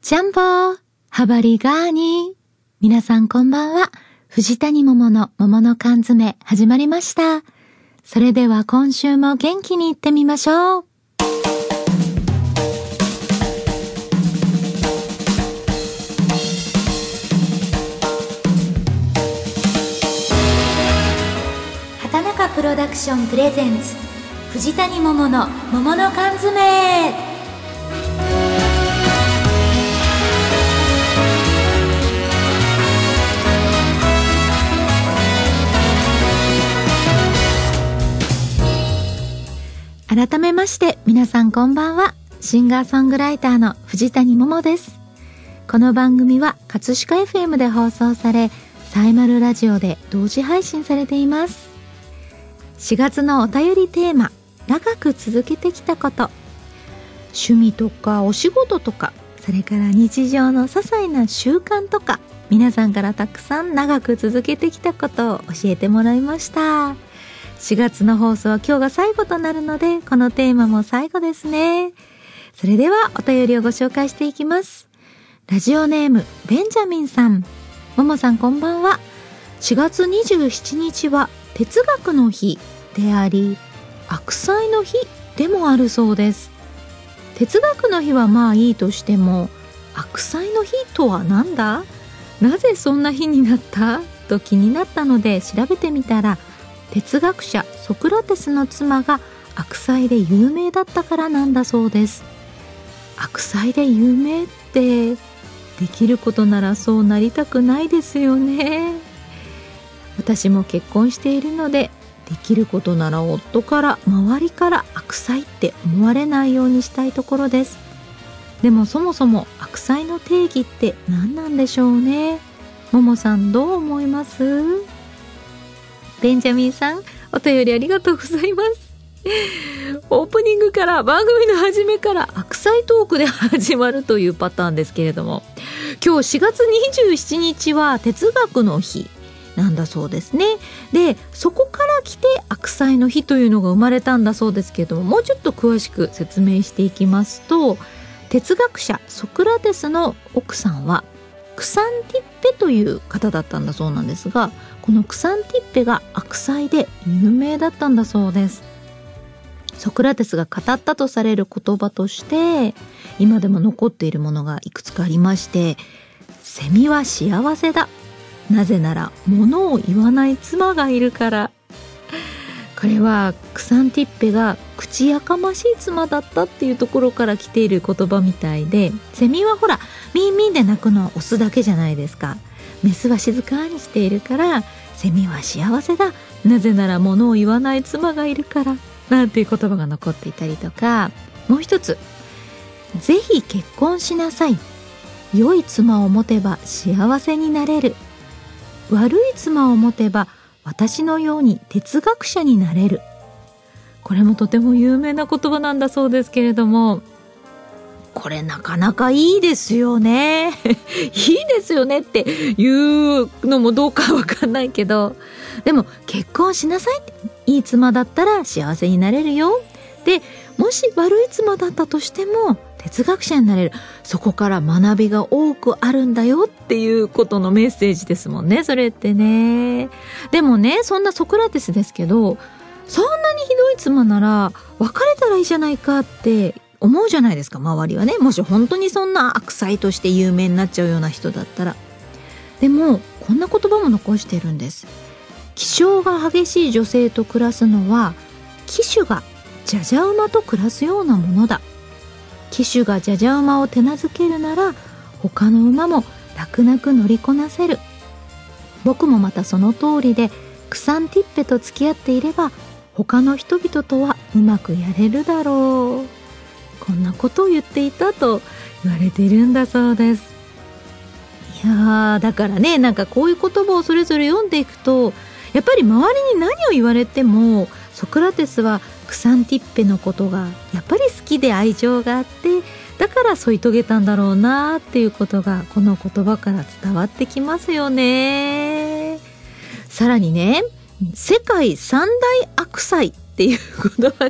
ジャンボハバリガーニ。皆さんこんばんは。藤谷桃の桃の缶詰始まりました。それでは今週も元気にいってみましょう。畑中プロダクションプレゼンツ藤谷桃の桃の缶詰。改めまして皆さんこんばんは。シンガーソングライターの藤谷桃です。この番組は葛飾 FM で放送され、サイマルラジオで同時配信されています。4月のお便りテーマ、長く続けてきたこと。趣味とかお仕事とか、それから日常の些細な習慣とか、皆さんからたくさん長く続けてきたことを教えてもらいました。4月の放送は今日が最後となるので、このテーマも最後ですね。それではお便りをご紹介していきます。ラジオネームベンジャミンさん。ももさんこんばんは。4月27日は哲学の日であり、悪妻の日でもあるそうです。哲学の日はまあいいとしても、悪妻の日とはなんだ？なぜそんな日になったと気になったので調べてみたら、哲学者ソクラテスの妻が悪妻で有名だったからなんだそうです。悪妻で有名ってできることならそうなりたくないですよね。私も結婚しているので、できることなら夫から周りから悪妻って思われないようにしたいところです。でもそもそも悪妻の定義って何なんでしょうね。ももさんどう思います？ベンジャミンさん、お便りありがとうございます。オープニングから番組の初めから悪妻トークで始まるというパターンですけれども、今日4月27日は哲学の日なんだそうですね。で、そこから来て悪妻の日というのが生まれたんだそうですけれども、もうちょっと詳しく説明していきますと、哲学者ソクラテスの奥さんはクサンティッペという方だったんだそうなんですが、このクサンティッペが悪妻で有名だったんだそうです。ソクラテスが語ったとされる言葉として今でも残っているものがいくつかありまして、セミは幸せだ、なぜなら物を言わない妻がいるから。これはクサンティッペが口やかましい妻だったっていうところから来ている言葉みたいで、セミはほらミンミンで鳴くのはオスだけじゃないですか。メスは静かにしているから、セミは幸せだ、なぜなら物を言わない妻がいるから、なんていう言葉が残っていたりとか、もう一つ、ぜひ結婚しなさい、良い妻を持てば幸せになれる、悪い妻を持てば私のように哲学者になれる。これもとても有名な言葉なんだそうですけれども、これなかなかいいですよね。いいですよねっていうのもどうかわかんないけど、でも結婚しなさいって、いい妻だったら幸せになれるよ。で、もし悪い妻だったとしても哲学者になれる。そこから学びが多くあるんだよっていうことのメッセージですもんね、それってね。でもね、そんなソクラテスですけど、そんなにひどい妻なら別れたらいいじゃないかって思うじゃないですか、周りはね。もし本当にそんな悪妻として有名になっちゃうような人だったら。でもこんな言葉も残してるんです。気性が激しい女性と暮らすのは、騎手がじゃじゃ馬と暮らすようなものだ。騎手がじゃじゃ馬を手なずけるなら、他の馬も楽々乗りこなせる。僕もまたその通りで、クサンティッペと付き合っていれば他の人々とはうまくやれるだろう。こんなことを言っていたと言われているんだそうです。いやー、だからね、なんかこういう言葉をそれぞれ読んでいくと、やっぱり周りに何を言われても、ソクラテスはクサンティッペのことがやっぱり好きで愛情があって、だから添い遂げたんだろうなっていうことがこの言葉から伝わってきますよね。さらにね、世界三大悪妻っていう言葉が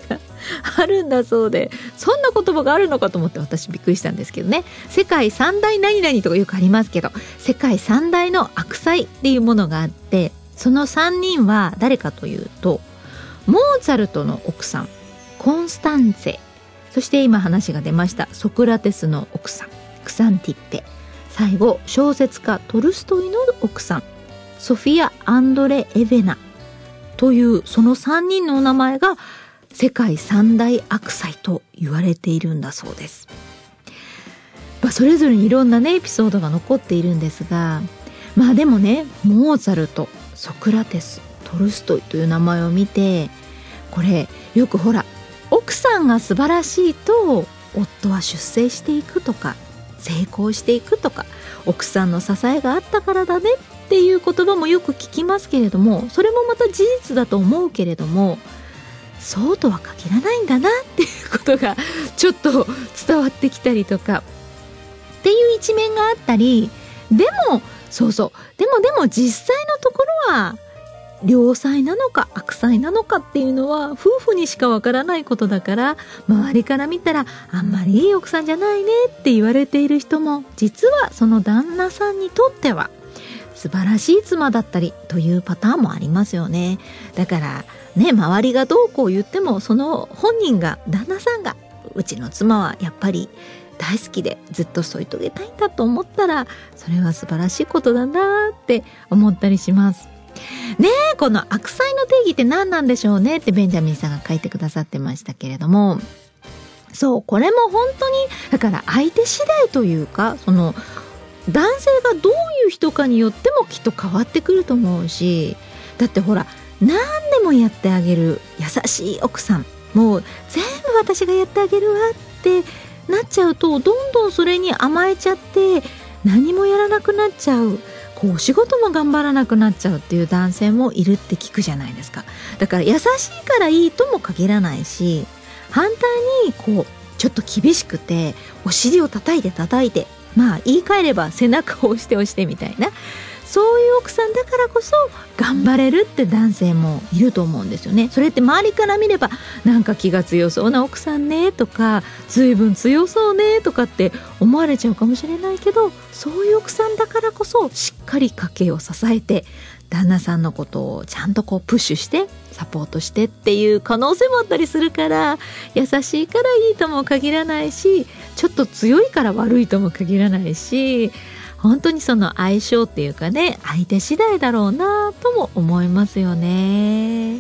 あるんだそうで、そんな言葉があるのかと思って私びっくりしたんですけどね。世界三大何々とかよくありますけど、世界三大の悪妻っていうものがあって、その3人は誰かというと、モーツァルトの奥さんコンスタンツェ、そして今話が出ましたソクラテスの奥さんクサンティッペ、最後小説家トルストイの奥さんソフィア・アンドレ・エヴェナという、その3人のお名前が世界三大悪妻と言われているんだそうです。それぞれにいろんなねエピソードが残っているんですが、でもね、モーツァルト、ソクラテス、トルストイという名前を見て、これよくほら、奥さんが素晴らしいと夫は出世していくとか成功していくとか、奥さんの支えがあったからだねっていう言葉もよく聞きますけれども、それもまた事実だと思うけれども、そうとは限らないんだなっていうことがちょっと伝わってきたりとかっていう一面があったり、でもでも実際のところは良妻なのか悪妻なのかっていうのは夫婦にしかわからないことだから、周りから見たらあんまりいい奥さんじゃないねって言われている人も、実はその旦那さんにとっては素晴らしい妻だったりというパターンもありますよね。だからね、周りがどうこう言っても、その本人が、旦那さんがうちの妻はやっぱり大好きでずっと添い遂げたいんだと思ったら、それは素晴らしいことだなって思ったりしますね。この悪妻の定義って何なんでしょうねってベンジャミンさんが書いてくださってましたけれども、そう、これも本当にだから相手次第というか、その男性がどういう人かによってもきっと変わってくると思うし、だってほら、何でもやってあげる優しい奥さん、もう全部私がやってあげるわってなっちゃうと、どんどんそれに甘えちゃって何もやらなくなっちゃう、こうお仕事も頑張らなくなっちゃうっていう男性もいるって聞くじゃないですか。だから優しいからいいとも限らないし、反対にこうちょっと厳しくてお尻を叩いて言い換えれば背中を押してみたいな、そういう奥さんだからこそ頑張れるって男性もいると思うんですよね。それって周りから見ればなんか気が強そうな奥さんねとか、随分強そうねとかって思われちゃうかもしれないけど、そういう奥さんだからこそしっかり家計を支えて、旦那さんのことをちゃんとこうプッシュしてサポートしてっていう可能性もあったりするから、優しいからいいとも限らないし、ちょっと強いから悪いとも限らないし、本当にその相性っていうかね、相手次第だろうなとも思いますよね。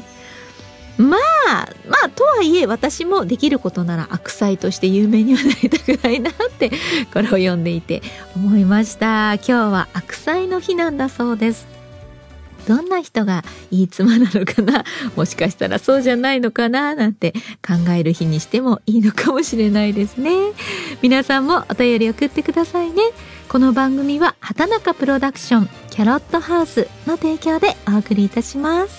とはいえ私もできることなら悪妻として有名にはなりたくないなってこれを読んでいて思いました。今日は悪妻の日なんだそうです。どんな人がいい妻なのかな、もしかしたらそうじゃないのかななんて考える日にしてもいいのかもしれないですね。皆さんもお便り送ってくださいね。この番組は畑中プロダクションキャロットハウスの提供でお送りいたします。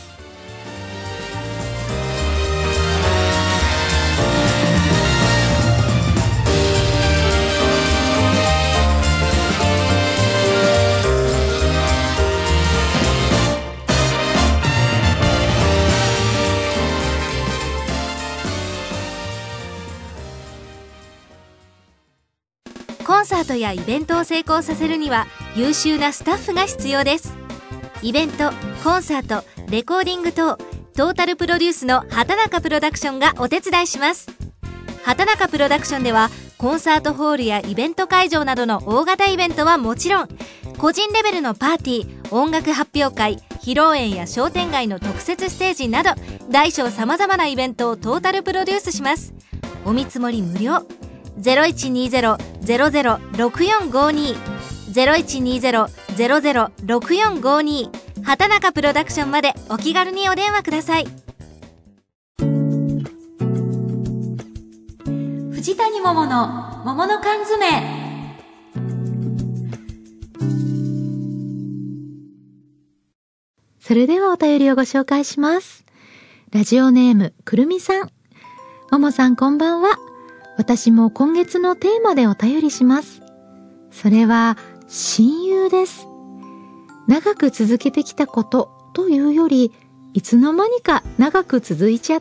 コンサートやイベントを成功させるには優秀なスタッフが必要です。イベント、コンサート、レコーディング等トータルプロデュースの畑中プロダクションがお手伝いします。畑中プロダクションではコンサートホールやイベント会場などの大型イベントはもちろん、個人レベルのパーティー、音楽発表会、披露宴や商店街の特設ステージなど大小さまざまなイベントをトータルプロデュースします。お見積もり無料。0120-006452 0120-006452 畑中プロダクションまでお気軽にお電話ください。藤谷桃の桃の缶詰。 それではお便りをご紹介します。ラジオネームくるみさん。桃さんこんばんは。私も今月のテーマでお便りします。それは親友です。長く続けてきたことというより、いつの間にか長く続いちゃった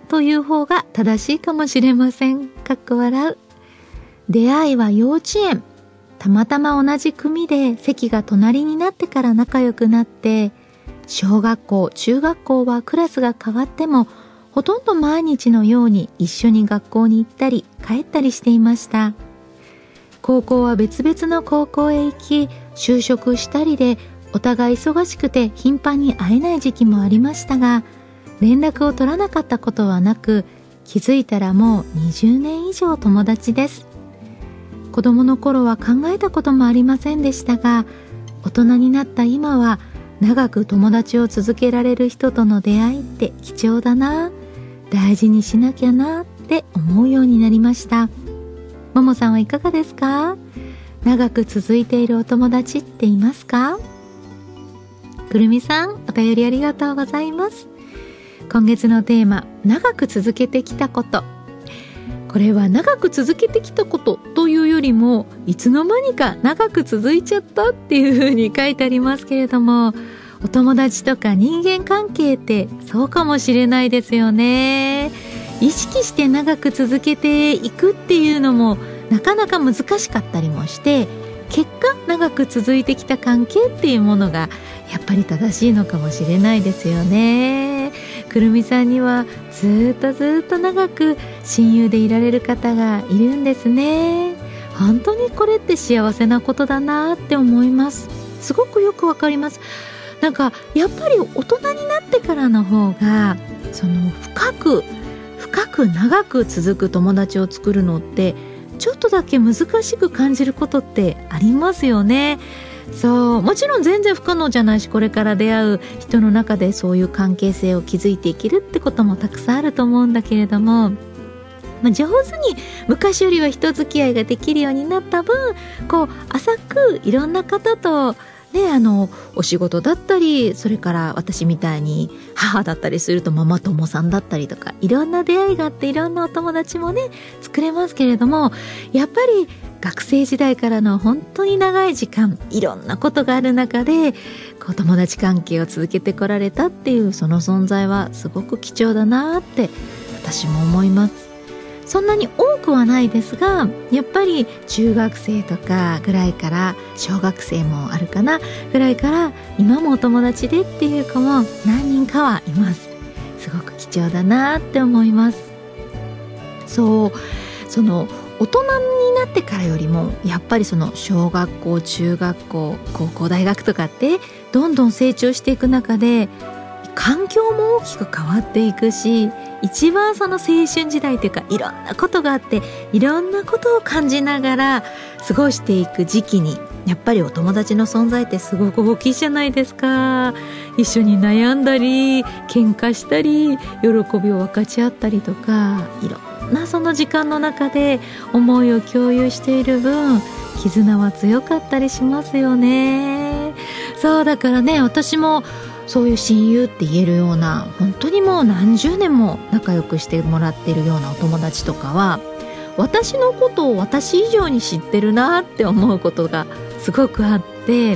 という方が正しいかもしれません。かっこ笑う。出会いは幼稚園。たまたま同じ組で席が隣になってから仲良くなって、小学校、中学校はクラスが変わってもほとんど毎日のように一緒に学校に行ったり帰ったりしていました。高校は別々の高校へ行き、就職したりでお互い忙しくて頻繁に会えない時期もありましたが、連絡を取らなかったことはなく、気づいたらもう20年以上友達です。子供の頃は考えたこともありませんでしたが、大人になった今は長く友達を続けられる人との出会いって貴重だな、大事にしなきゃなって思うようになりました。ももさんはいかがですか？長く続いているお友達っていますか？くるみさん、お便りありがとうございます。今月のテーマ、長く続けてきたこと。これは長く続けてきたことというよりも、いつの間にか長く続いちゃったっていう風に書いてありますけれども、お友達とか人間関係ってそうかもしれないですよね。意識して長く続けていくっていうのもなかなか難しかったりもして、結果長く続いてきた関係っていうものがやっぱり正しいのかもしれないですよね。くるみさんにはずっと長く親友でいられる方がいるんですね。本当にこれって幸せなことだなって思います。すごくよくわかります。なんかやっぱり大人になってからの方がその深く長く続く友達を作るのってちょっとだけ難しく感じることってありますよね。そう、もちろん全然不可能じゃないし、これから出会う人の中でそういう関係性を築いていけるってこともたくさんあると思うんだけれども、上手に昔よりは人付き合いができるようになった分、こう浅くいろんな方とね、お仕事だったり、それから私みたいに母だったりするとママ友さんだったりとか、いろんな出会いがあっていろんなお友達もね作れますけれども、やっぱり学生時代からの本当に長い時間、いろんなことがある中でこう友達関係を続けてこられたっていうその存在はすごく貴重だなって私も思います。そんなに多くはないですが、やっぱり中学生とかぐらいから、小学生もあるかなぐらいから今もお友達でっていう子も何人かはいます。すごく貴重だなって思います。そう、その大人になってからよりもやっぱりその小学校、中学校、高校、大学とかってどんどん成長していく中で環境も大きく変わっていくし、一番その青春時代というか、いろんなことがあっていろんなことを感じながら過ごしていく時期に、やっぱりお友達の存在ってすごく大きいじゃないですか。一緒に悩んだり喧嘩したり喜びを分かち合ったりとか、いろんなその時間の中で思いを共有している分、絆は強かったりしますよね。そうだからね、私もそういう親友って言えるような、本当にもう何十年も仲良くしてもらっているようなお友達とかは、私のことを私以上に知ってるなって思うことがすごくあって、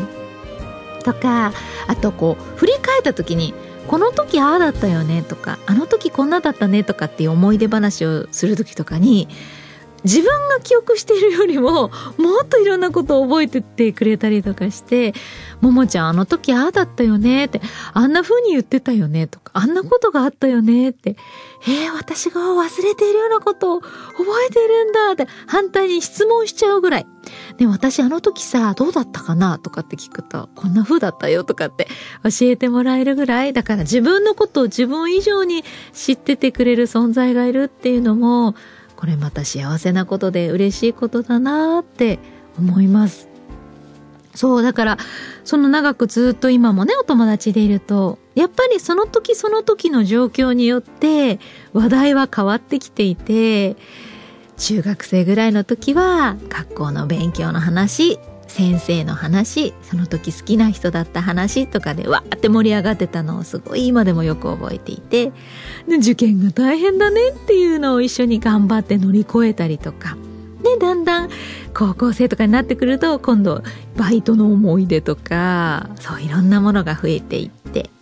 とか、あとこう振り返った時に、この時ああだったよねとか、あの時こんなだったねとかっていう思い出話をする時とかに、自分が記憶しているよりももっといろんなことを覚えてってくれたりとかして、ももちゃんあの時ああだったよねって、あんな風に言ってたよねとか、あんなことがあったよねって、私が忘れているようなことを覚えているんだって反対に質問しちゃうぐらいで、私あの時さどうだったかなとかって聞くと、こんな風だったよとかって教えてもらえるぐらいだから、自分のことを自分以上に知っててくれる存在がいるっていうのも、これまた幸せなことで嬉しいことだなって思います。そうだから、その長くずっと今もねお友達でいると、やっぱりその時その時の状況によって話題は変わってきていて、中学生ぐらいの時は学校の勉強の話、先生の話、その時好きな人だった話とかでわーって盛り上がってたのをすごい今でもよく覚えていて、で受験が大変だねっていうのを一緒に頑張って乗り越えたりとかで、だんだん高校生とかになってくると今度バイトの思い出とか、そういろんなものが増えていって、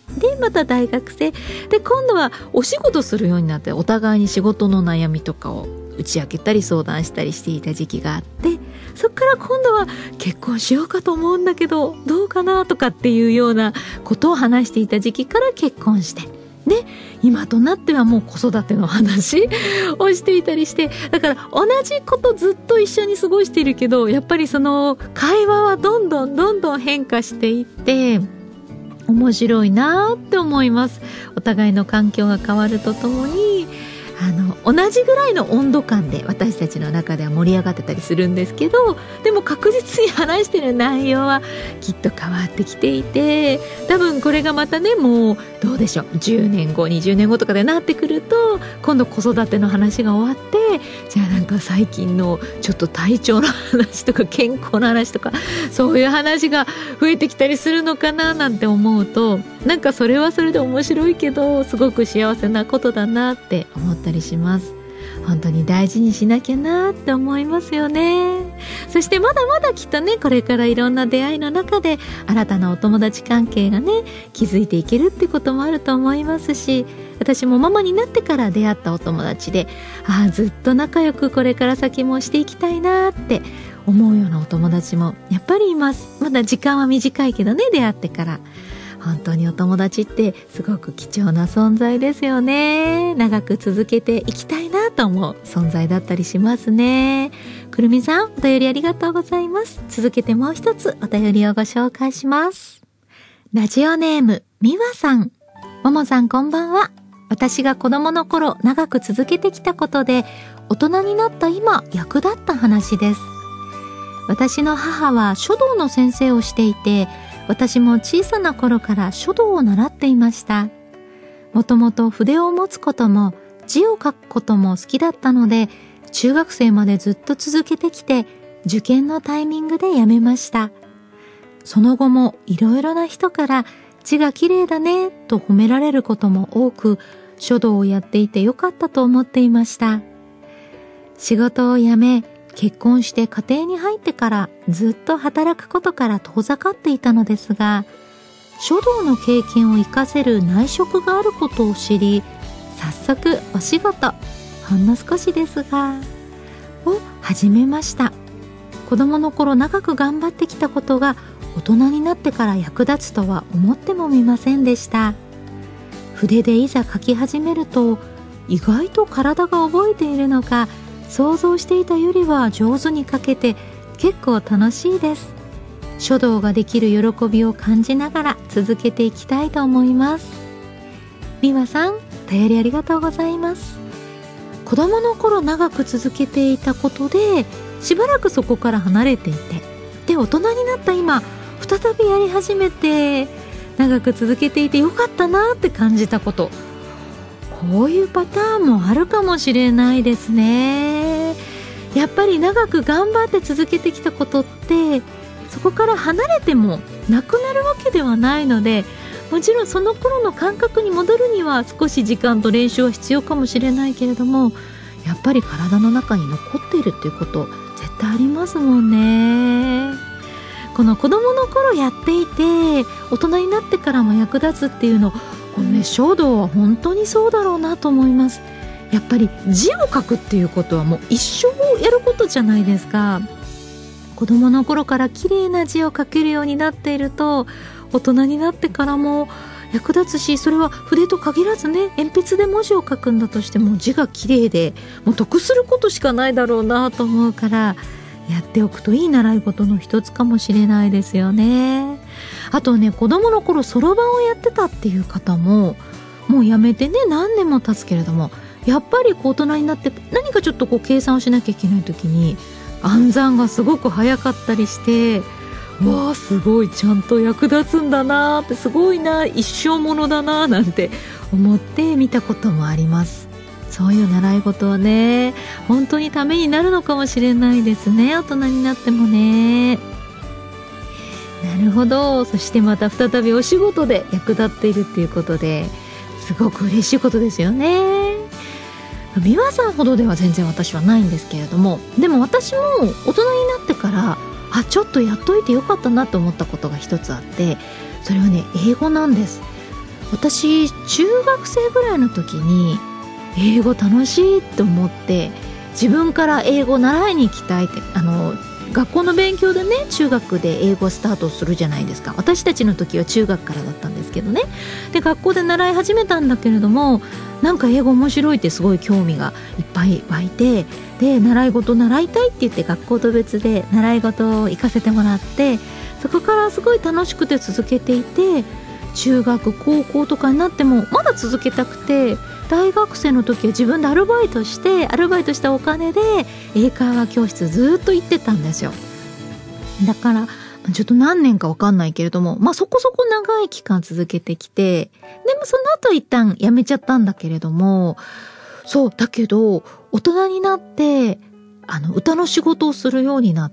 でまた大学生で、今度はお仕事するようになって、お互いに仕事の悩みとかを打ち明けたり相談したりしていた時期があって、そっから今度は結婚しようかと思うんだけどどうかなとかっていうようなことを話していた時期から結婚して、で今となってはもう子育ての話をしていたりして、だから同じことずっと一緒に過ごしているけど、やっぱりその会話はどんどん変化していって面白いなって思います。お互いの環境が変わるとともに同じぐらいの温度感で私たちの中では盛り上がってたりするんですけど、でも確実に話してる内容はきっと変わってきていて、多分これがまたね、もうどうでしょう、10年後20年後とかでなってくると、今度子育ての話が終わって、じゃあなんか最近のちょっと体調の話とか健康の話とか、そういう話が増えてきたりするのかななんて思うと、なんかそれはそれで面白いけどすごく幸せなことだなって思ったりします。本当に大事にしなきゃなって思いますよね。そしてまだまだきっとね、これからいろんな出会いの中で新たなお友達関係がね築いていけるってこともあると思いますし、私もママになってから出会ったお友達で、ずっと仲良くこれから先もしていきたいなって思うようなお友達もやっぱりいます。まだ時間は短いけどね、出会ってから。本当にお友達ってすごく貴重な存在ですよね。長く続けていきたいなと思う存在だったりしますね。くるみさん、お便りありがとうございます。続けてもう一つお便りをご紹介します。ラジオネームみわさん。ももさん、こんばんは。私が子供の頃長く続けてきたことで大人になった今役立った話です。私の母は書道の先生をしていて、私も小さな頃から書道を習っていました。もともと筆を持つことも字を書くことも好きだったので、中学生までずっと続けてきて、受験のタイミングでやめました。その後もいろいろな人から字が綺麗だねと褒められることも多く、書道をやっていてよかったと思っていました。仕事を辞め、結婚して家庭に入ってからずっと働くことから遠ざかっていたのですが、書道の経験を生かせる内職があることを知り、早速お仕事、ほんの少しですがを始めました。子供の頃長く頑張ってきたことが大人になってから役立つとは思ってもみませんでした。筆でいざ書き始めると、意外と体が覚えているのか、想像していたよりは上手に書けて結構楽しいです。書道ができる喜びを感じながら続けていきたいと思います。美和さん、お便りありがとうございます。子供の頃長く続けていたことでしばらくそこから離れていて、で大人になった今再びやり始めて長く続けていてよかったなって感じたこと、こういうパターンもあるかもしれないですね。やっぱり長く頑張って続けてきたことって、そこから離れてもなくなるわけではないので、もちろんその頃の感覚に戻るには少し時間と練習は必要かもしれないけれども、やっぱり体の中に残っているっていうこと絶対ありますもんね。この子供の頃やっていて大人になってからも役立つっていうの、このね、書道は本当にそうだろうなと思います。やっぱり字を書くっていうことはもう一生やることじゃないですか。子供の頃から綺麗な字を書けるようになっていると、大人になってからも役立つし、それは筆と限らずね、鉛筆で文字を書くんだとしても字が綺麗でもう得することしかないだろうなと思うから、やっておくといい習い事の一つかもしれないですよね。あとね、子供の頃そろばんをやってたっていう方ももうやめてね何年も経つけれども、やっぱり大人になって何かちょっと計算をしなきゃいけない時に暗算がすごく早かったりして、わあすごいちゃんと役立つんだなって、すごいな、一生ものだななんて思って見たこともあります。そういう習い事はね、本当にためになるのかもしれないですね、大人になってもね。なるほど。そしてまた再びお仕事で役立っているっていうことで、すごく嬉しいことですよね。美和さんほどでは全然私はないんですけれども、でも私も大人になってからちょっとやっといてよかったなと思ったことが一つあって、それはね、英語なんです。 私中学生ぐらいの時に英語楽しいと思って自分から英語習いに行きたいって、学校の勉強でね、中学で英語スタートするじゃないですか。私たちの時は中学からだったんですけどね。で学校で習い始めたんだけれども、なんか英語面白いってすごい興味がいっぱい湧いて、で習い事習いたいって言って学校と別で習い事を行かせてもらって、そこからすごい楽しくて続けていて、中学高校とかになってもまだ続けたくて、大学生の時は自分でアルバイトしたお金で英会話教室ずっと行ってたんですよ。だからちょっと何年か分かんないけれども、そこそこ長い期間続けてきて、でもその後一旦やめちゃったんだけれども、そうだけど大人になって歌の仕事をするようになって、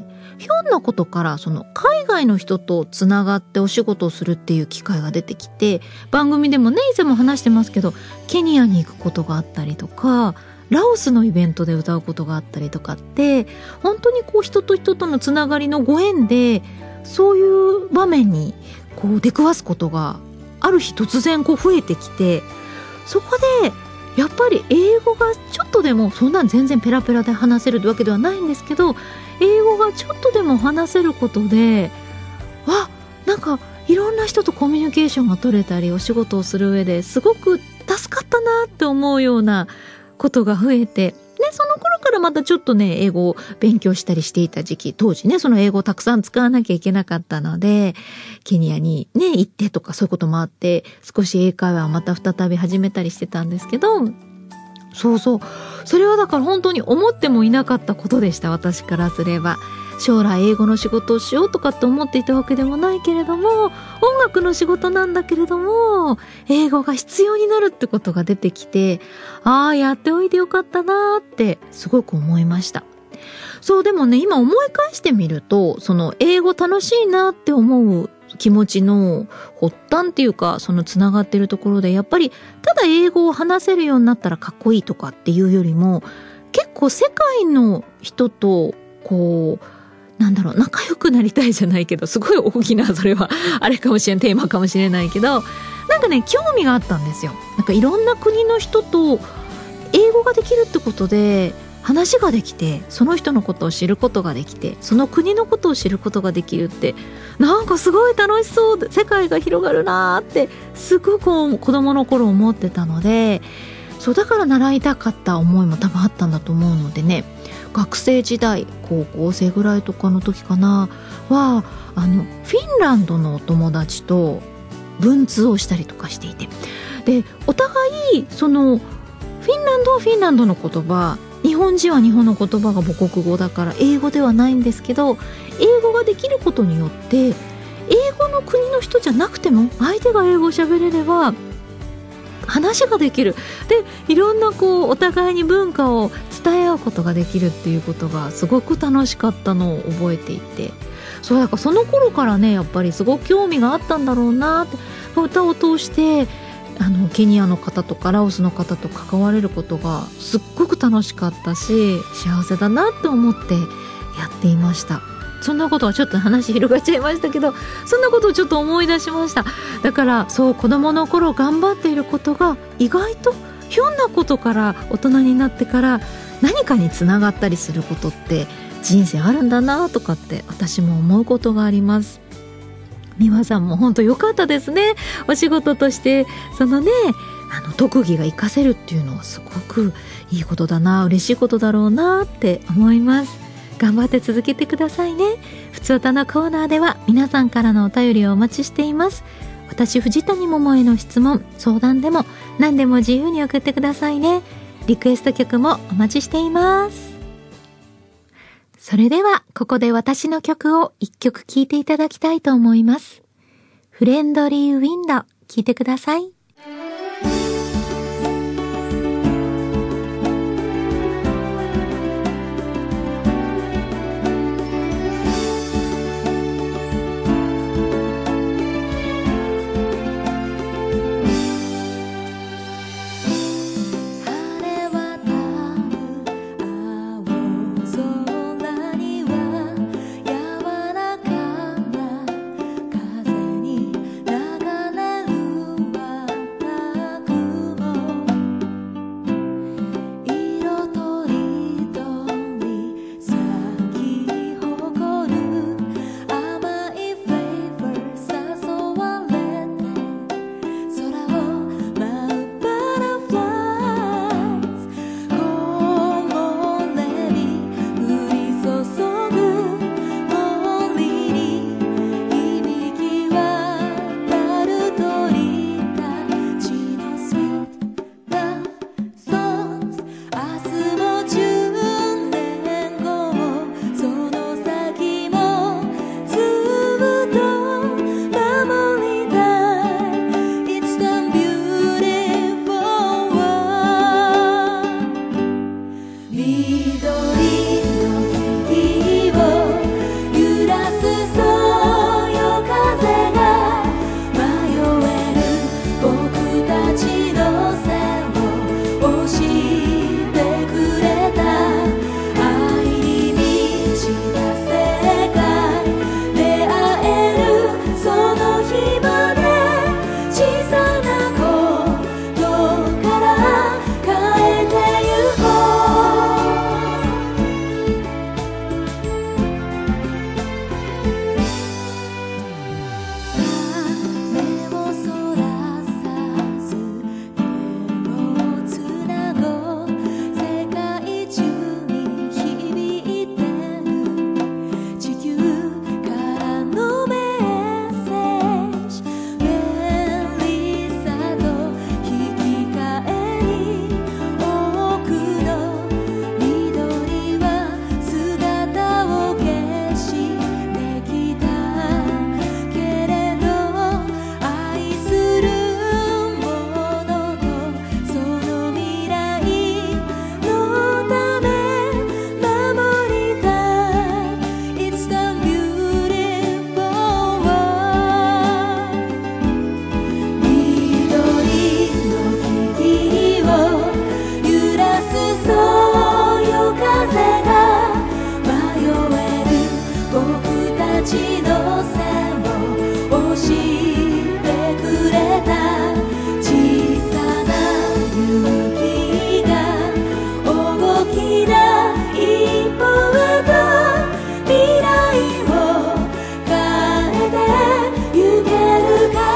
ひょんなことからその海外の人とつながってお仕事をするっていう機会が出てきて、番組でもね以前も話してますけど、ケニアに行くことがあったりとか、ラオスのイベントで歌うことがあったりとかって、本当に人と人とのつながりのご縁で、そういう場面に出くわすことがある日突然増えてきて、そこでやっぱり英語がちょっとでも、そんなん全然ペラペラで話せるわけではないんですけど、英語がちょっとでも話せることで、なんかいろんな人とコミュニケーションが取れたり、お仕事をする上ですごく助かったなって思うようなことが増えて、でその頃からまたちょっとね英語を勉強したりしていた時期、当時ねその英語をたくさん使わなきゃいけなかったので、ケニアにね行ってとかそういうこともあって、少し英会話をまた再び始めたりしてたんですけど、それはだから本当に思ってもいなかったことでした。私からすれば将来英語の仕事をしようとかって思っていたわけでもないけれども、音楽の仕事なんだけれども英語が必要になるってことが出てきて、やっておいてよかったなってすごく思いました。でもね今思い返してみると、その英語楽しいなって思う気持ちの発端っていうか、そのつながってるところで、やっぱりただ英語を話せるようになったらかっこいいとかっていうよりも、結構世界の人と仲良くなりたいじゃないけど、すごい大きな、それはあれかもしれない、テーマかもしれないけど、なんかね興味があったんですよ。なんかいろんな国の人と英語ができるってことで話ができて、その人のことを知ることができて、その国のことを知ることができるって、なんかすごい楽しそうで、世界が広がるなってすごく子供の頃思ってたので、だから習いたかった思いも多分あったんだと思うのでね、学生時代高校生ぐらいとかの時かなはフィンランドのお友達と文通をしたりとかしていて、でお互いそのフィンランドはフィンランドの言葉、日本人は日本の言葉が母国語だから英語ではないんですけど、英語ができることによって英語の国の人じゃなくても相手が英語を喋れれば話ができる。でいろんなお互いに文化を伝え合うことができるっていうことがすごく楽しかったのを覚えていて、だからその頃からねやっぱりすごく興味があったんだろうなって、歌を通してケニアの方とかラオスの方と関われることがすっごく楽しかったし、幸せだなって思ってやっていました。そんなことはちょっと話広がっちゃいましたけど、そんなことをちょっと思い出しました。だから子供の頃頑張っていることが意外とひょんなことから大人になってから何かにつながったりすることって人生あるんだなとかって私も思うことがあります。美和さんも本当良かったですね。お仕事としてそのね特技が活かせるっていうのはすごくいいことだな、嬉しいことだろうなって思います。頑張って続けてくださいね。ふつおたのコーナーでは皆さんからのお便りをお待ちしています。私藤谷桃への質問、相談でも何でも自由に送ってくださいね。リクエスト曲もお待ちしています。それではここで私の曲を一曲聴いていただきたいと思います。フレンドリーウィンド、聴いてください。 風に流れるちの線を教えてくれた。小さな勇気が大きな一歩へと未来を変えてゆけるから。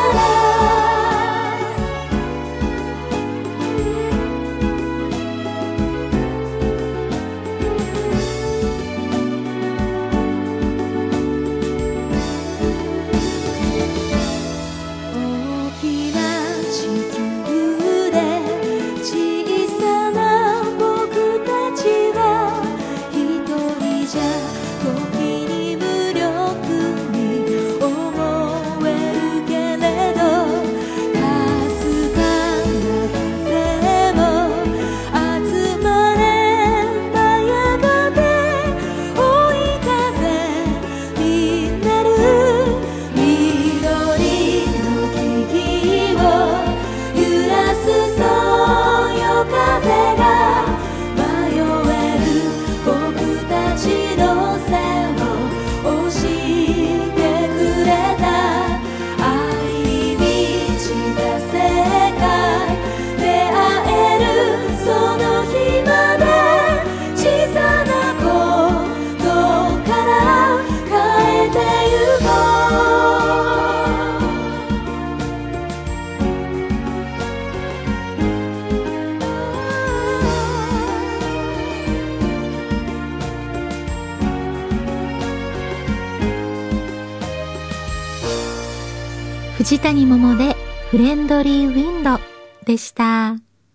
藤谷桃でフレンドリーウィンドでした。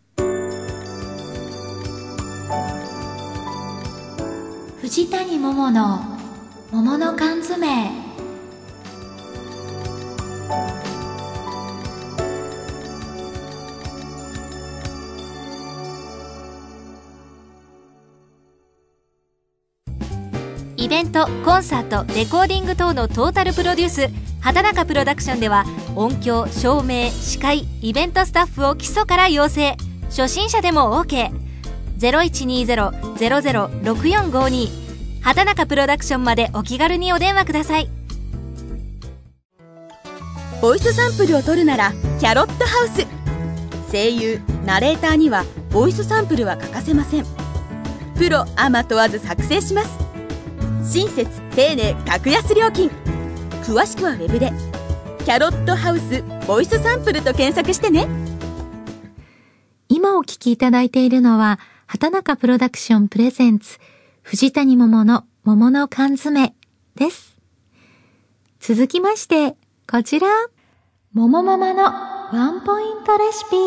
藤谷桃の桃の缶詰。 イベント、コンサート、レコーディング等のトータルプロデュース、畑中プロダクションでは音響、照明、司会、イベントスタッフを基礎から養成。初心者でも OK。 0120-006452 畑中プロダクションまでお気軽にお電話ください。 ボイスサンプルを取るならキャロットハウス。声優、ナレーターにはボイスサンプルは欠かせません。プロアマ問わず作成します。親切、丁寧、格安料金。詳しくはウェブでキャロットハウスボイスサンプルと検索してね。 今お聞きいただいているのは畑中プロダクションプレゼンツ藤谷桃の桃の缶詰です。続きましてこちら、桃ママのワンポイントレシピ。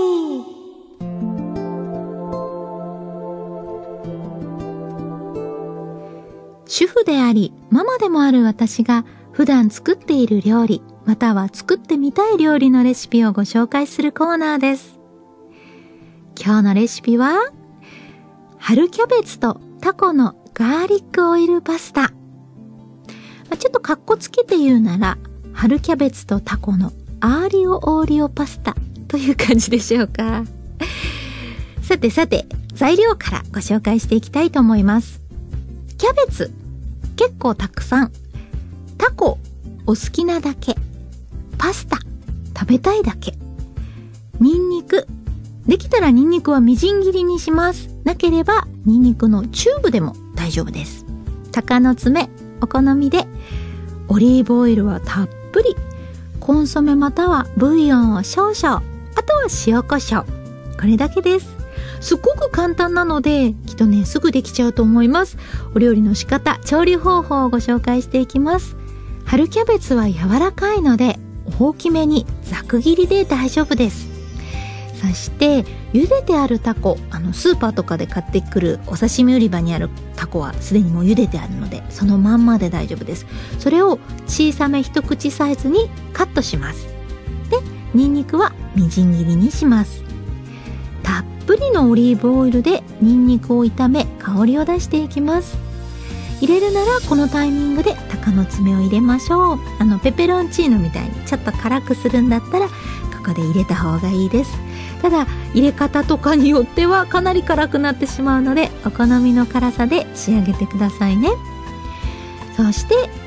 主婦でありママでもある私が普段作っている料理、または作ってみたい料理のレシピをご紹介するコーナーです。今日のレシピは春キャベツとタコのガーリックオイルパスタ。ちょっとカッコつけて言うなら春キャベツとタコのアーリオオーリオパスタという感じでしょうか。さて材料からご紹介していきたいと思います。キャベツ結構たくさん、タコお好きなだけ、パスタ食べたいだけ、ニンニクできたらニンニクはみじん切りにします。なければニンニクのチューブでも大丈夫です。鷹の爪お好みで、オリーブオイルはたっぷり、コンソメまたはブイヨンを少々、あとは塩コショウ、これだけです。すっごく簡単なのできっとねすぐできちゃうと思います。お料理の仕方、調理方法をご紹介していきます。春キャベツは柔らかいので大きめにざく切りで大丈夫です。そして茹でてあるタコ、スーパーとかで買ってくるお刺身売り場にあるタコはすでにもう茹でてあるのでそのまんまで大丈夫です。それを小さめ一口サイズにカットします。でニンニクはみじん切りにします。たっぷりのオリーブオイルでニンニクを炒め香りを出していきます。入れるならこのタイミングで鷹の爪を入れましょう。ペペロンチーノみたいにちょっと辛くするんだったらここで入れた方がいいです。ただ入れ方とかによってはかなり辛くなってしまうのでお好みの辛さで仕上げてくださいね。そして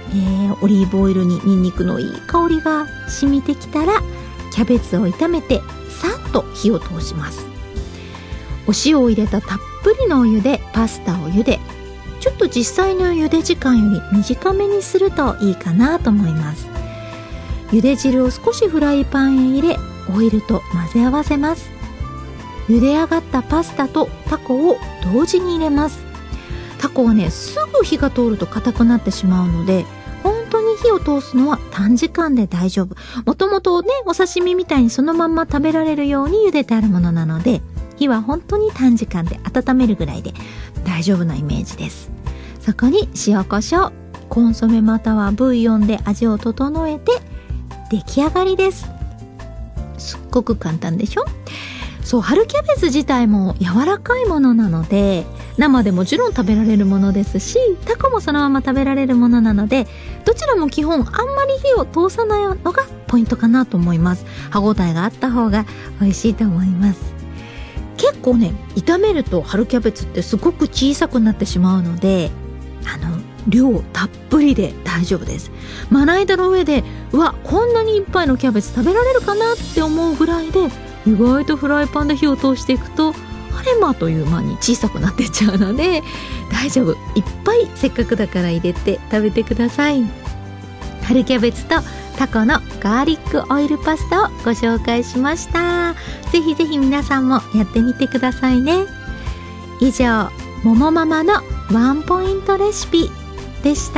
オリーブオイルにニンニクのいい香りが染みてきたら、キャベツを炒めてさっと火を通します。お塩を入れたたっぷりのお湯でパスタを茹で、ちょっと実際の茹で時間より短めにするといいかなと思います。茹で汁を少しフライパンへ入れ、オイルと混ぜ合わせます。茹で上がったパスタとタコを同時に入れます。タコはね、すぐ火が通ると硬くなってしまうので、本当に火を通すのは短時間で大丈夫。もともとね、お刺身みたいにそのまんま食べられるように茹でてあるものなので、火は本当に短時間で温めるぐらいで大丈夫なイメージです。そこに塩コショウ、コンソメまたはブイヨンで味を整えて出来上がりです。すっごく簡単でしょ。そう、春キャベツ自体も柔らかいものなので、生でもちろん食べられるものですし、タコもそのまま食べられるものなので、どちらも基本あんまり火を通さないのがポイントかなと思います。歯ごたえがあった方が美味しいと思います。結構ね、炒めると春キャベツってすごく小さくなってしまうので、量たっぷりで大丈夫です。まな板の上で、こんなにいっぱいのキャベツ食べられるかなって思うぐらいで、意外とフライパンで火を通していくと、あっという間に小さくなっていっちゃうので大丈夫。いっぱいせっかくだから入れて食べてください。春キャベツとタコのガーリックオイルパスタをご紹介しました。ぜひぜひ皆さんもやってみてくださいね。以上、ももママのワンポイントレシピでした。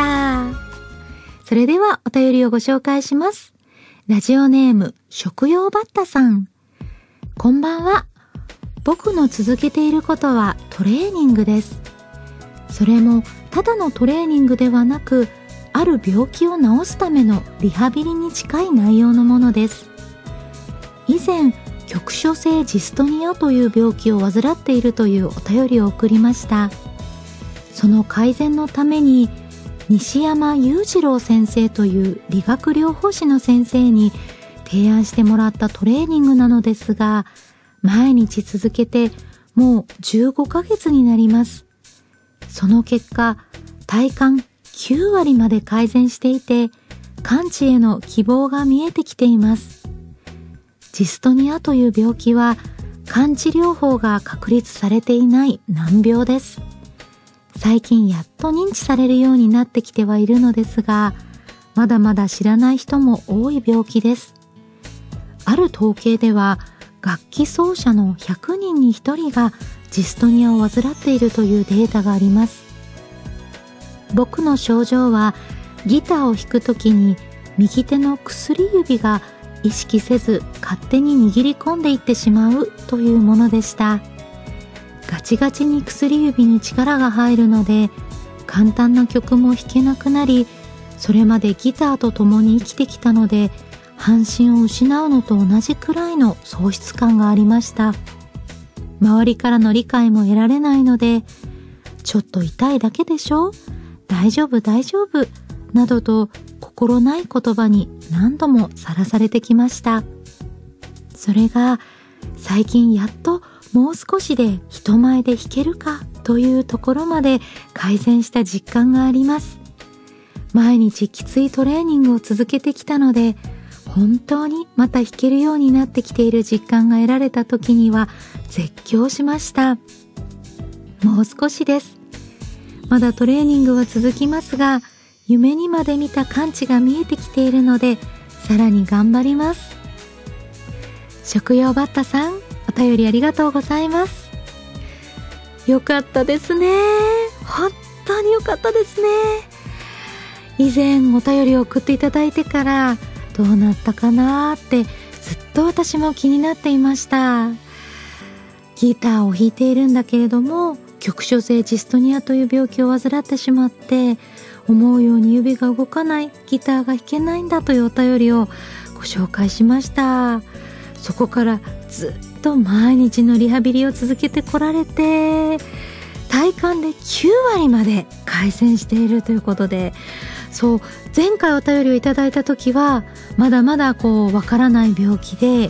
それではお便りをご紹介します。ラジオネーム食用バッタさん、こんばんは。僕の続けていることはトレーニングです。それもただのトレーニングではなく、ある病気を治すためのリハビリに近い内容のものです。以前、局所性ジストニアという病気を患っているというお便りを送りました。その改善のために西山裕次郎先生という理学療法士の先生に提案してもらったトレーニングなのですが、毎日続けてもう15ヶ月になります。その結果、体感9割まで改善していて、完治への希望が見えてきています。ジストニアという病気は完治療法が確立されていない難病です。最近やっと認知されるようになってきてはいるのですが、まだまだ知らない人も多い病気です。ある統計では、楽器奏者の100人に1人がジストニアを患っているというデータがあります。僕の症状は、ギターを弾くときに右手の薬指が意識せず勝手に握り込んでいってしまうというものでした。ガチガチに薬指に力が入るので、簡単な曲も弾けなくなり、それまでギターと共に生きてきたので、半身を失うのと同じくらいの喪失感がありました。周りからの理解も得られないので、ちょっと痛いだけでしょ？大丈夫大丈夫などと心ない言葉に何度もさらされてきました。それが最近やっともう少しで人前で弾けるかというところまで改善した実感があります。毎日きついトレーニングを続けてきたので、本当にまた弾けるようになってきている実感が得られた時には絶叫しました。もう少しです。まだトレーニングは続きますが、夢にまで見た完治が見えてきているので、さらに頑張ります。食用バッタさん、お便りありがとうございます。よかったですね。本当によかったですね。以前お便りを送っていただいてからどうなったかなってずっと私も気になっていました。ギターを弾いているんだけれども、局所性ジストニアという病気を患ってしまって、思うように指が動かない、ギターが弾けないんだというお便りをご紹介しました。そこからずっと毎日のリハビリを続けてこられて、体感で9割まで改善しているということで、そう、前回お便りをいただいた時はまだまだわからない病気で、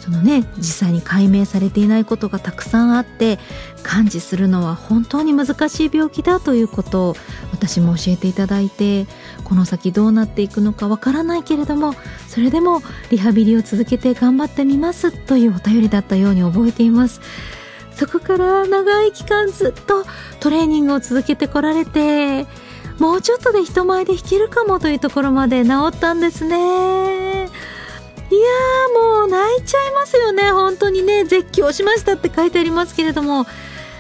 そのね、実際に解明されていないことがたくさんあって、完治するのは本当に難しい病気だということを私も教えていただいて、この先どうなっていくのかわからないけれども、それでもリハビリを続けて頑張ってみますというお便りだったように覚えています。そこから長い期間ずっとトレーニングを続けてこられて、もうちょっとで人前で弾けるかもというところまで治ったんですね。いやー、もう泣いちゃいますよね。本当にね、絶叫しましたって書いてありますけれども、いやー、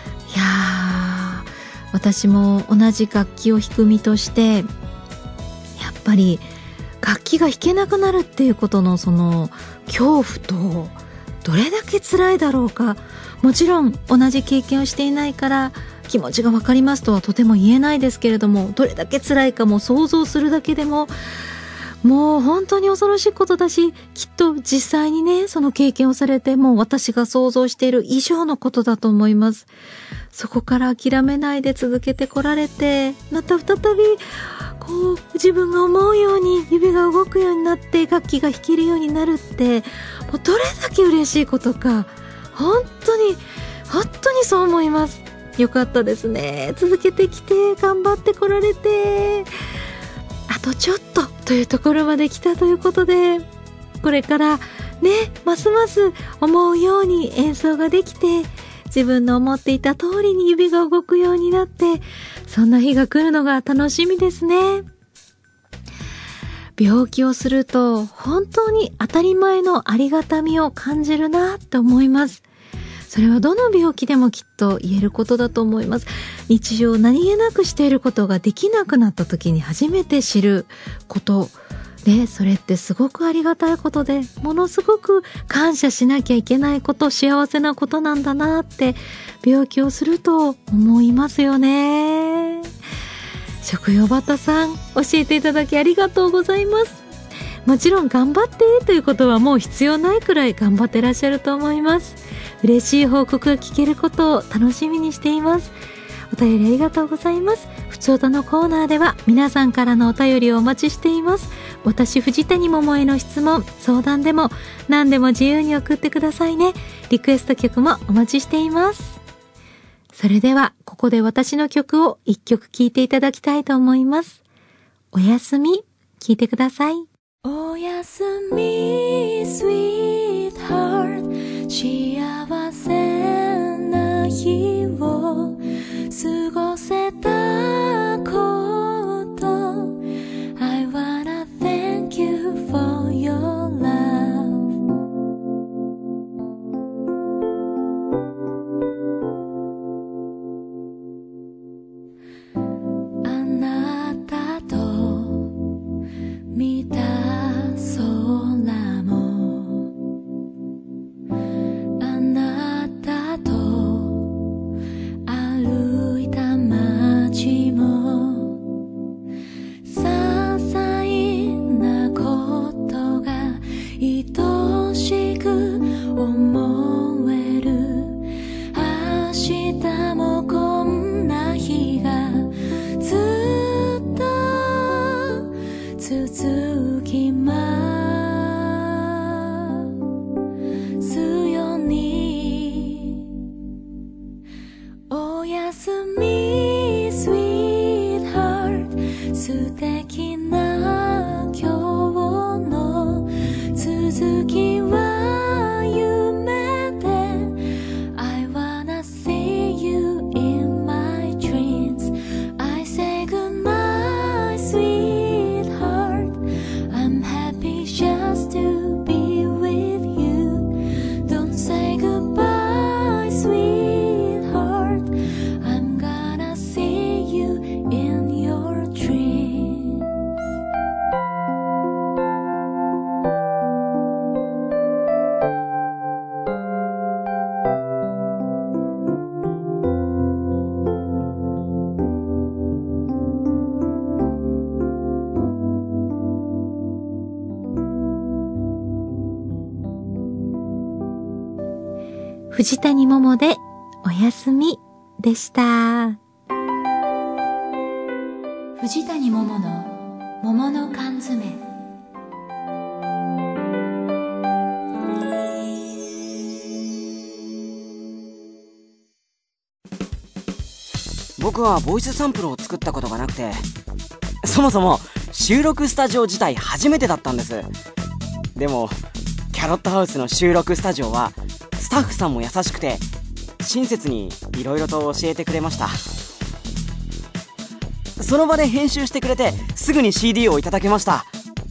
私も同じ楽器を弾く身として、やっぱり楽器が弾けなくなるっていうことのその恐怖と、どれだけ辛いだろうか。もちろん同じ経験をしていないから気持ちがわかりますとはとても言えないですけれども、どれだけ辛いかも想像するだけでももう本当に恐ろしいことだし、きっと実際にね、その経験をされて、もう私が想像している以上のことだと思います。そこから諦めないで続けてこられて、また再びこう自分が思うように指が動くようになって楽器が弾けるようになるって、もうどれだけ嬉しいことか、本当にそう思います。よかったですね。続けてきて頑張ってこられて、あとちょっとというところまで来たということで、これからね、ますます思うように演奏ができて、自分の思っていた通りに指が動くようになって、そんな日が来るのが楽しみですね。病気をすると本当に当たり前のありがたみを感じるなって思います。それはどの病気でもきっと言えることだと思います。日常何気なくしていることができなくなった時に初めて知ることで、それってすごくありがたいことで、ものすごく感謝しなきゃいけないこと、幸せなことなんだなって病気をすると思いますよね。食用バタさん、教えていただきありがとうございます。もちろん頑張ってということはもう必要ないくらい頑張ってらっしゃると思います。嬉しい報告が聞けることを楽しみにしています。お便りありがとうございます。ふつおたのコーナーでは皆さんからのお便りをお待ちしています。私藤谷桃への質問、相談でも何でも自由に送ってくださいね。リクエスト曲もお待ちしています。それではここで私の曲を一曲聴いていただきたいと思います。おやすみ、聴いてください。 おやすみ Sweetheart、 幸せな日を過ごせたこと、 I wanna thank you for your love。 あなたと見た空も、あなたと歩いた街も、些細なことが愛しく思える。明日もこんな日がずっと続きますように。おやすみ Sweetheart、 素敵な今日の続きは夢で、 I wanna see you in my dreams。 I say goodnight sweetheart、 I'm happy just to be with you。 Don't say goodbye sweetheart、 I'm gonna see you in your dreams。 藤谷桃でおやすみでした。 藤谷桃の桃の缶詰。 僕はボイスサンプルを作ったことがなくて、そもそも収録スタジオ自体初めてだったんです。でもキャロットハウスの収録スタジオはスタッフさんも優しくて親切にいろいろと教えてくれました。その場で編集してくれてすぐに CD をいただけました。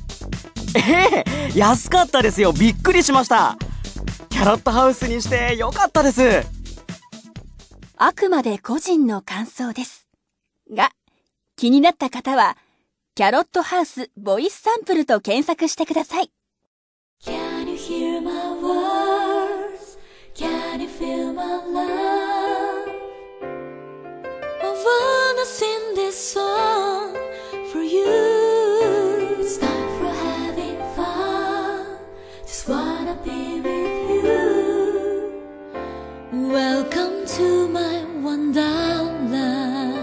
安かったですよ。びっくりしました。キャロットハウスにしてよかったです。 あくまで個人の感想ですが、気になった方はキャロットハウスボイスサンプルと検索してください。 Can you hear my words? Can you feel my love? I wanna sing this song for you. It's time for having fun. Just wanna be with you. Welcome to my wonderland.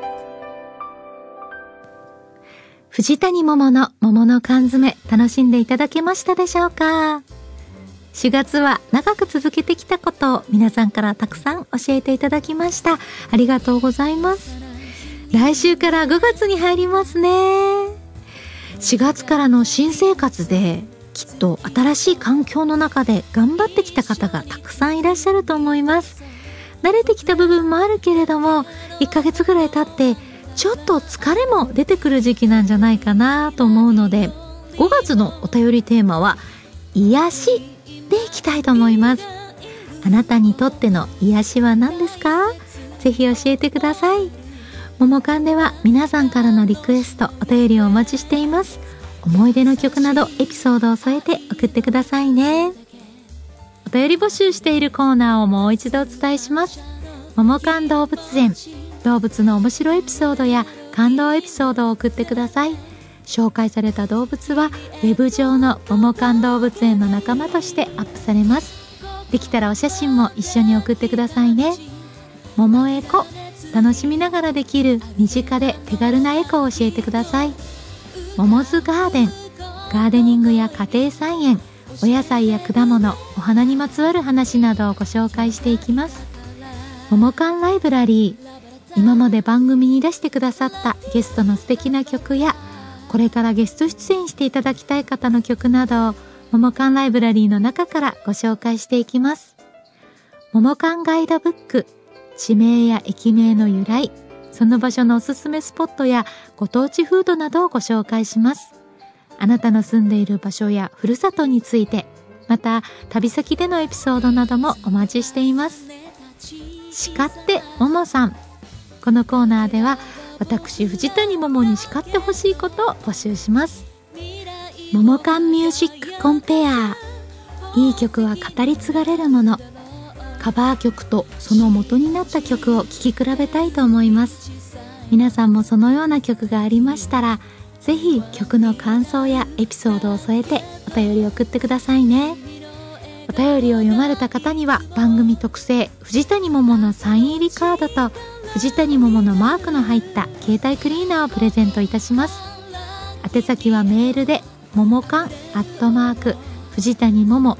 藤谷桃の桃の缶詰、楽しんでいただけましたでしょうか。4月は長く続けてきたことを皆さんからたくさん教えていただきました。ありがとうございます。来週から5月に入りますね。4月からの新生活できっと新しい環境の中で頑張ってきた方がたくさんいらっしゃると思います。慣れてきた部分もあるけれども、1ヶ月ぐらい経ってちょっと疲れも出てくる時期なんじゃないかなと思うので、5月のお便りテーマは癒しでいきたいと思います。あなたにとっての癒しは何ですか？ぜひ教えてください。ももかんでは皆さんからのリクエスト、お便りをお待ちしています。思い出の曲などエピソードを添えて送ってくださいね。お便り募集しているコーナーをもう一度お伝えします。ももかん動物園、動物の面白いエピソードや感動エピソードを送ってください。紹介された動物はウェブ上のももかん動物園の仲間としてアップされます。できたらお写真も一緒に送ってくださいね。ももエコ、楽しみながらできる身近で手軽なエコを教えてください。ももズガーデン、ガーデニングや家庭菜園、お野菜や果物、お花にまつわる話などをご紹介していきます。ももかんライブラリー、今まで番組に出してくださったゲストの素敵な曲や、これからゲスト出演していただきたい方の曲などをももかんライブラリーの中からご紹介していきます。ももかんガイドブック、地名や駅名の由来、その場所のおすすめスポットやご当地フードなどをご紹介します。あなたの住んでいる場所やふるさとについて、また旅先でのエピソードなどもお待ちしています。叱ってももさん、このコーナーでは私藤谷桃に叱ってほしいことを募集します。ももかんミュージックコンペア、いい曲は語り継がれるもの。カバー曲とその元になった曲を聴き比べたいと思います。皆さんもそのような曲がありましたら、ぜひ曲の感想やエピソードを添えてお便り送ってくださいね。お便りを読まれた方には番組特製藤谷桃のサイン入りカードと藤谷桃のマークの入った携帯クリーナーをプレゼントいたします。宛先はメールでももかん@藤谷桃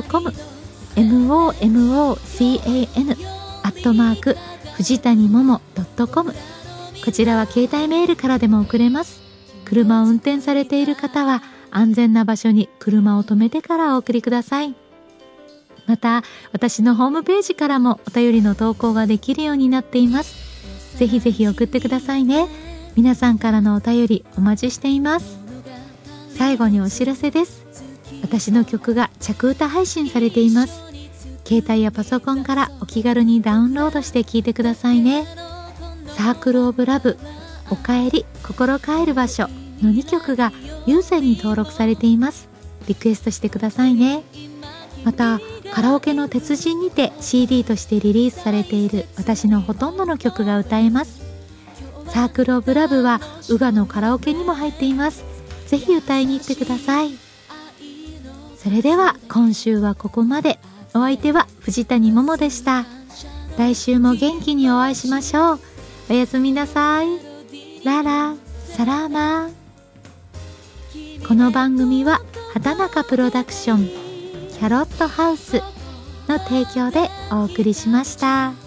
.com、momocan藤谷桃.com、こちらは携帯メールからでも送れます。車を運転されている方は安全な場所に車を止めてからお送りください。また私のホームページからもお便りの投稿ができるようになっています。ぜひぜひ送ってくださいね。皆さんからのお便りお待ちしています。最後にお知らせです。私の曲が着歌配信されています。携帯やパソコンからお気軽にダウンロードして聴いてくださいね。サークルオブラブ、おかえり、心帰る場所の2曲が有線に登録されています。リクエストしてくださいね。またカラオケの鉄人にて CD としてリリースされている私のほとんどの曲が歌えます。サークルオブラブはウガのカラオケにも入っています。ぜひ歌いに行ってください。それでは今週はここまで。お相手は藤谷桃でした。来週も元気にお会いしましょう。おやすみなさい。ララサラーマー。この番組は畑中プロダクションキャロットハウスの提供でお送りしました。